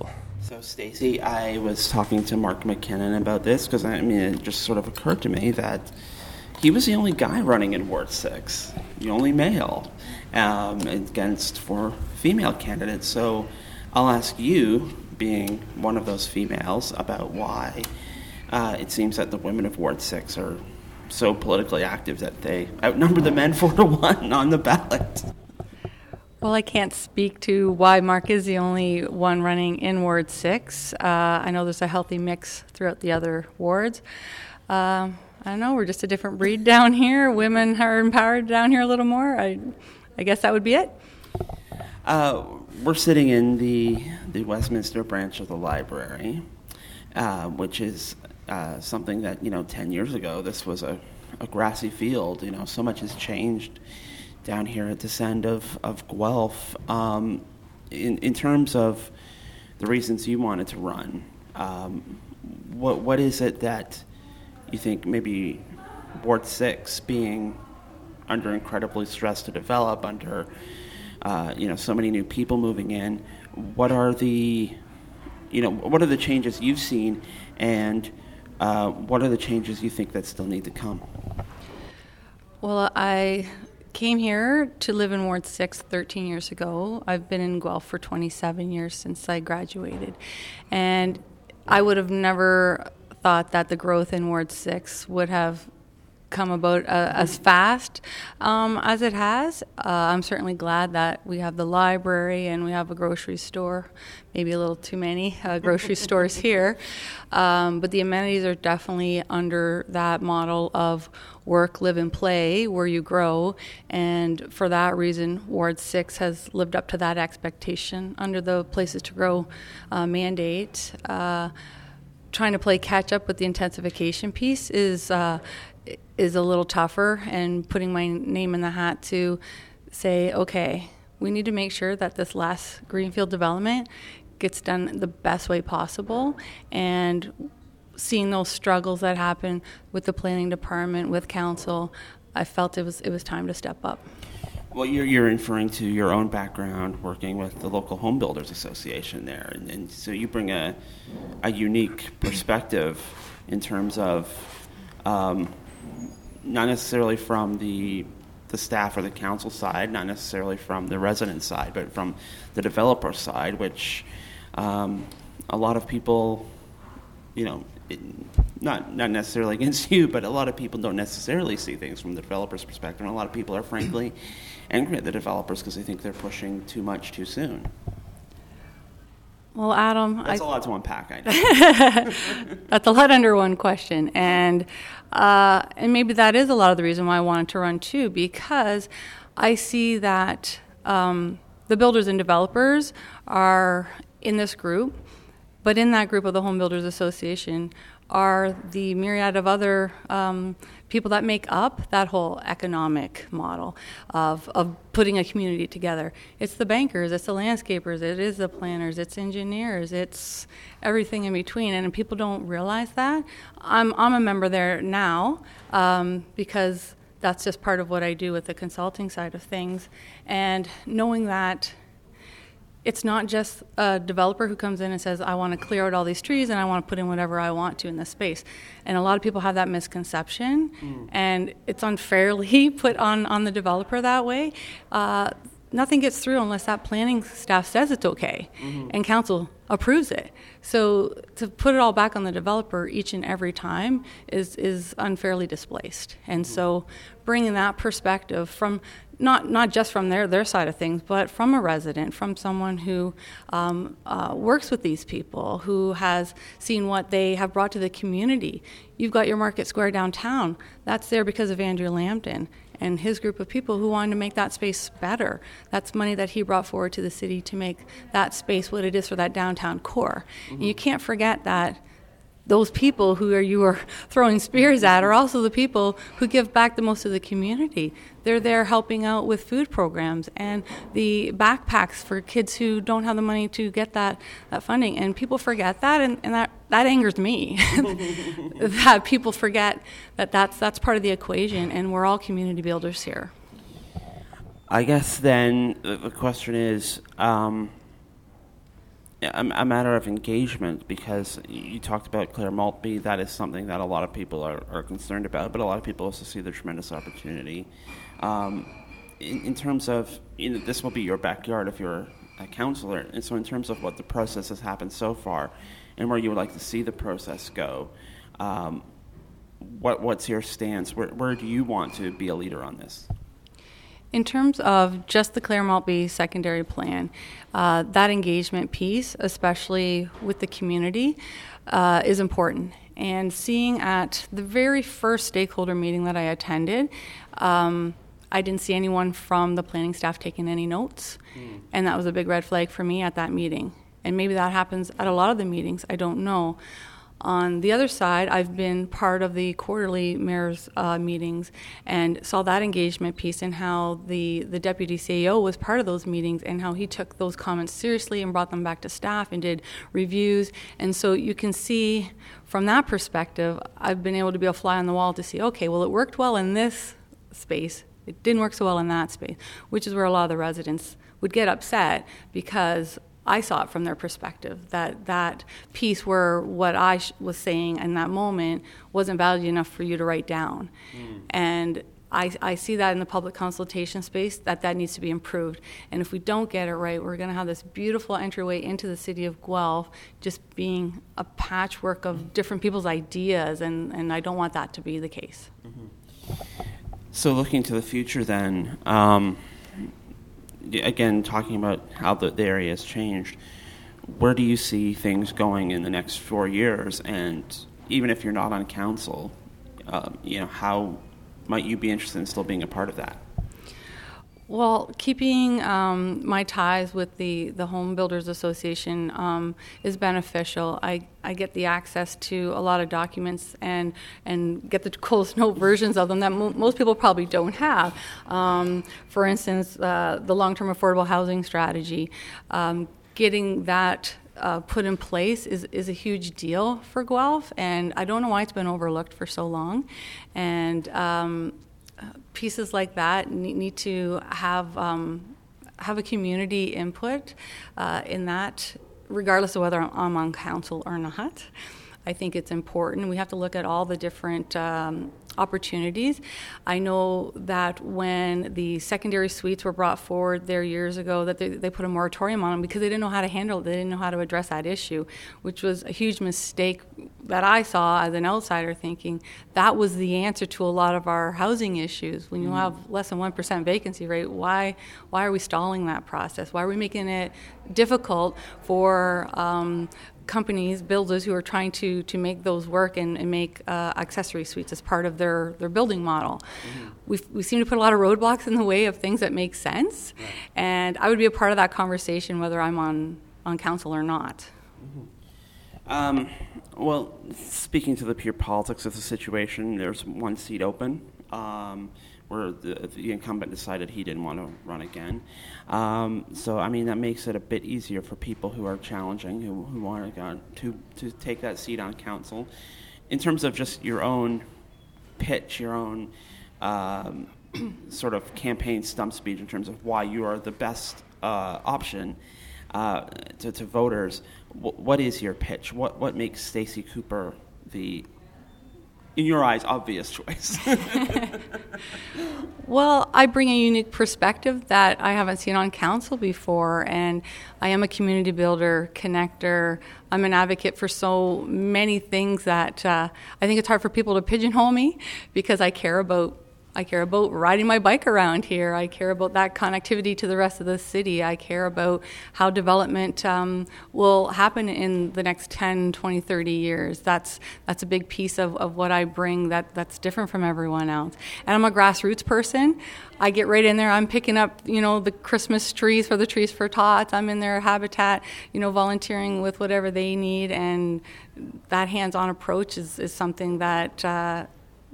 So, Stacey, I was talking to Mark McKinnon about this because, I mean, it just sort of occurred to me that he was the only guy running in Ward six, the only male, um, against four female candidates. So I'll ask you, being one of those females, about why uh, it seems that the women of Ward six are so politically active that they outnumber the men four to one on the ballot. Well, I can't speak to why Mark is the only one running in Ward six. Uh, I know there's a healthy mix throughout the other wards. Um, I don't know, we're just a different breed down here. Women are empowered down here a little more. I, I guess that would be it. Uh, we're sitting in the, the Westminster branch of the library, uh, which is uh, something that, you know, ten years ago, this was a, a grassy field. You know, so much has changed down here at this end of, of Guelph. Um, in, in terms of the reasons you wanted to run, um, what what is it that you think maybe Ward six, being under incredibly stress to develop, under uh, you know so many new people moving in, what are the you know what are the changes you've seen, and uh, what are the changes you think that still need to come? Well, I came here to live in Ward six thirteen years ago. I've been in Guelph for twenty-seven years since I graduated. And I would have never thought that the growth in Ward six would have come about uh, as fast um, as it has. Uh, I'm certainly glad that we have the library and we have a grocery store, maybe a little too many uh, grocery stores here. Um, but the amenities are definitely under that model of work, live, and play, where you grow. And for that reason, Ward six has lived up to that expectation under the Places to Grow uh, mandate. Uh, trying to play catch up with the intensification piece is uh, is a little tougher, and putting my name in the hat to say, okay, we need to make sure that this last greenfield development gets done the best way possible. And seeing those struggles that happen with the planning department, with council, I felt it was it was time to step up. Well, you're, you're referring to your own background working with the local Home Builders Association there, and, and so you bring a a unique perspective in terms of um, not necessarily from the the staff or the council side, not necessarily from the resident side, but from the developer side, which um, a lot of people, you know, it, not not necessarily against you, but a lot of people don't necessarily see things from the developer's perspective, and a lot of people are frankly angry at the developers because they think they're pushing too much too soon. Well, Adam, That's I, a lot to unpack, I know. That's a lot under one question, and uh, and maybe that is a lot of the reason why I wanted to run too, because I see that um, the builders and developers are in this group, but in that group of the Home Builders Association are the myriad of other um, people that make up that whole economic model of, of putting a community together. It's the bankers, it's the landscapers, it is the planners, it's engineers, it's everything in between, and people don't realize that. I'm, I'm a member there now um, because that's just part of what I do with the consulting side of things, and knowing that it's not just a developer who comes in and says, I want to clear out all these trees and I want to put in whatever I want to in this space. And a lot of people have that misconception, mm. and it's unfairly put on, on the developer that way. Uh, nothing gets through unless that planning staff says it's okay, mm-hmm. and council approves it. So to put it all back on the developer each and every time is, is unfairly displaced. And mm-hmm. so bringing that perspective from Not not just from their, their side of things, but from a resident, from someone who um, uh, works with these people, who has seen what they have brought to the community. You've got your Market Square downtown. That's there because of Andrew Lambton and his group of people who wanted to make that space better. That's money that he brought forward to the city to make that space what it is for that downtown core. Mm-hmm. And you can't forget that those people who are you are throwing spears at are also the people who give back the most to the community. They're there helping out with food programs and the backpacks for kids who don't have the money to get that, that funding. And people forget that, and, and that, that angers me, that people forget that that's, that's part of the equation, and we're all community builders here. I guess then the question is, um, a, a matter of engagement, because you talked about Claire Maltby. That is something that a lot of people are, are concerned about, but a lot of people also see the tremendous opportunity. Um, in, in terms of, you know, this will be your backyard if you're a councillor, and so in terms of what the process has happened so far and where you would like to see the process go, um, what what's your stance? Where, where do you want to be a leader on this? In terms of just the Claire Maltby secondary plan, uh, that engagement piece, especially with the community, uh, is important. And seeing at the very first stakeholder meeting that I attended, um, I didn't see anyone from the planning staff taking any notes, mm. and that was a big red flag for me at that meeting. And maybe that happens at a lot of the meetings, I don't know. On the other side, I've been part of the quarterly mayor's uh, meetings and saw that engagement piece and how the, the deputy C A O was part of those meetings and how he took those comments seriously and brought them back to staff and did reviews. And so you can see from that perspective, I've been able to be a fly on the wall to see, okay, well, it worked well in this space. It didn't work so well in that space, which is where a lot of the residents would get upset because I saw it from their perspective, that that piece where what I sh- was saying in that moment wasn't valued enough for you to write down. Mm. And I, I see that in the public consultation space, that that needs to be improved. And if we don't get it right, we're going to have this beautiful entryway into the city of Guelph just being a patchwork of different people's ideas, and, and I don't want that to be the case. Mm-hmm. So looking to the future then, um, again, talking about how the, the area has changed, where do you see things going in the next four years? And even if you're not on council, uh, you know, how might you be interested in still being a part of that? Well, keeping um, my ties with the, the Home Builders Association um, is beneficial. I, I get the access to a lot of documents and and get the close note versions of them that mo- most people probably don't have. Um, for instance, uh, the long-term affordable housing strategy, um, getting that uh, put in place is, is a huge deal for Guelph, and I don't know why it's been overlooked for so long. And um, pieces like that need, need to have um, have a community input uh, in that, regardless of whether I'm on council or not. I think it's important. We have to look at all the different um, opportunities. I know that when the secondary suites were brought forward there years ago, that they, they put a moratorium on them because they didn't know how to handle it. They didn't know how to address that issue, which was a huge mistake that I saw as an outsider, thinking that was the answer to a lot of our housing issues. When you mm. have less than one percent vacancy rate, why why are we stalling that process? Why are we making it difficult for um, companies, builders who are trying to to make those work and, and make uh, accessory suites as part of their, their building model? Mm-hmm. We we seem to put a lot of roadblocks in the way of things that make sense, right. And I would be a part of that conversation whether I'm on, on council or not. Mm-hmm. Um, well, speaking to the pure politics of the situation, there's one seat open um, where the, the incumbent decided he didn't want to run again. Um, so, I mean, that makes it a bit easier for people who are challenging, who, who want to, to to take that seat on council. In terms of just your own pitch, your own um, sort of campaign stump speech in terms of why you are the best uh, option uh, to, to voters, w- what is your pitch? What what makes Stacey Cooper the, in your eyes, obvious choice? Well, I bring a unique perspective that I haven't seen on council before, and I am a community builder, connector. I'm an advocate for so many things that uh, I think it's hard for people to pigeonhole me because I care about I care about riding my bike around here. I care about that connectivity to the rest of the city. I care about how development um, will happen in the next ten, twenty, thirty years. That's that's a big piece of, of what I bring that, that's different from everyone else. And I'm a grassroots person. I get right in there. I'm picking up, you know, the Christmas trees for the Trees for Tots. I'm in their habitat, you know, volunteering with whatever they need. And that hands-on approach is, is something that uh,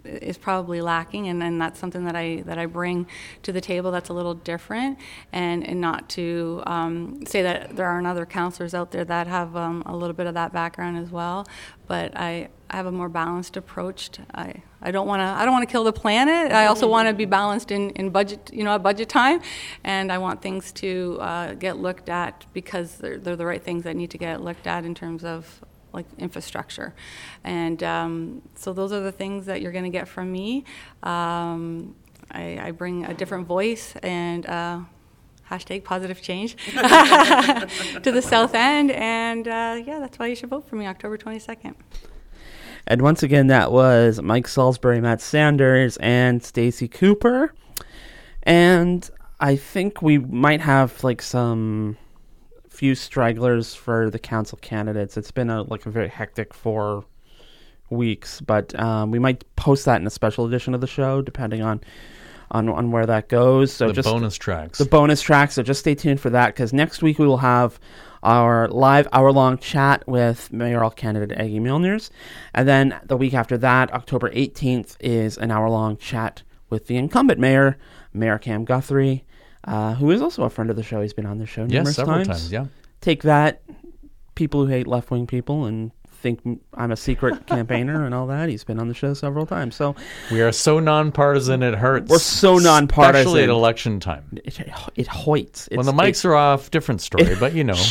is probably lacking, and, and that's something that I that I bring to the table that's a little different, and, and not to um, say that there aren't other counselors out there that have um, a little bit of that background as well, but I, I have a more balanced approach. To, I I don't want to I don't want to kill the planet. I also want to be balanced in, in budget, you know, at budget time, and I want things to uh, get looked at because they're they're the right things that need to get looked at in terms of like infrastructure. And um, so those are the things that you're going to get from me. Um, I, I bring a different voice and uh, hashtag positive change to the South End. And uh, yeah, that's why you should vote for me October twenty-second. And once again, that was Mike Salisbury, Matt Sanders, and Stacey Cooper. And I think we might have like some few stragglers for the council candidates. It's been a like a very hectic four weeks, but um, we might post that in a special edition of the show, depending on on, on where that goes. So the just bonus tracks. The bonus tracks. So just stay tuned for that, because next week we will have our live hour-long chat with mayoral candidate Aggie Milners, and then the week after that, October eighteenth, is an hour-long chat with the incumbent mayor, Mayor Cam Guthrie. Uh, who is also a friend of the show. He's been on the show numerous yes, several times. times. Yeah. Take that, people who hate left-wing people and think I'm a secret campaigner and all that. He's been on the show several times. So we are so nonpartisan it hurts. We're so nonpartisan, especially at election time. It, it, it hoits. It's, when the mics it, are off, different story. It, but you know.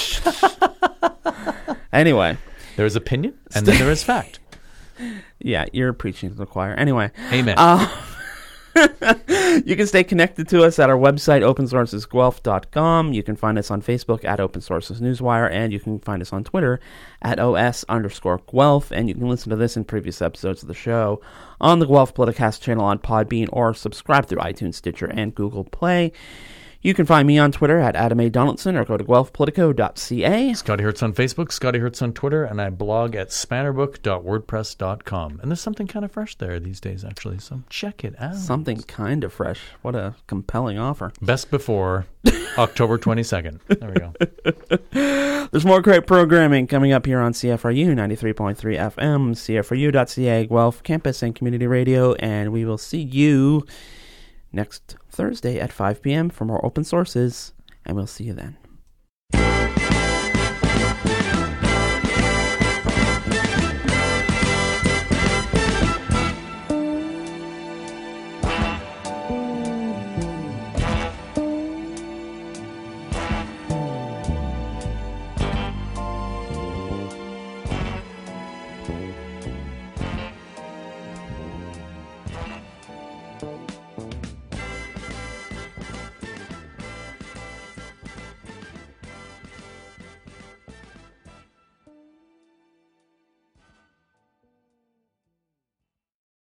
Anyway, there is opinion and then there is fact. Yeah, you're preaching to the choir. Anyway, amen. Uh, you can stay connected to us at our website, open sources guelph dot com. You can find us on Facebook at Open Sources Newswire, and you can find us on Twitter at os underscore Guelph. And you can listen to this and previous episodes of the show on the Guelph Politicast channel on Podbean, or subscribe through iTunes, Stitcher, and Google Play. You can find me on Twitter at Adam A. Donaldson, or go to guelph politico dot c a. Scotty Hertz on Facebook, Scotty Hertz on Twitter, and I blog at spannerbook dot wordpress dot com. And there's something kind of fresh there these days, actually, so check it out. Something kind of fresh. What a compelling offer. Best before October twenty-second. There we go. There's more great programming coming up here on C F R U ninety-three point three F M, C F R U dot C A, Guelph Campus and Community Radio, and we will see you next Thursday at five p.m. for more Open Sources, and we'll see you then.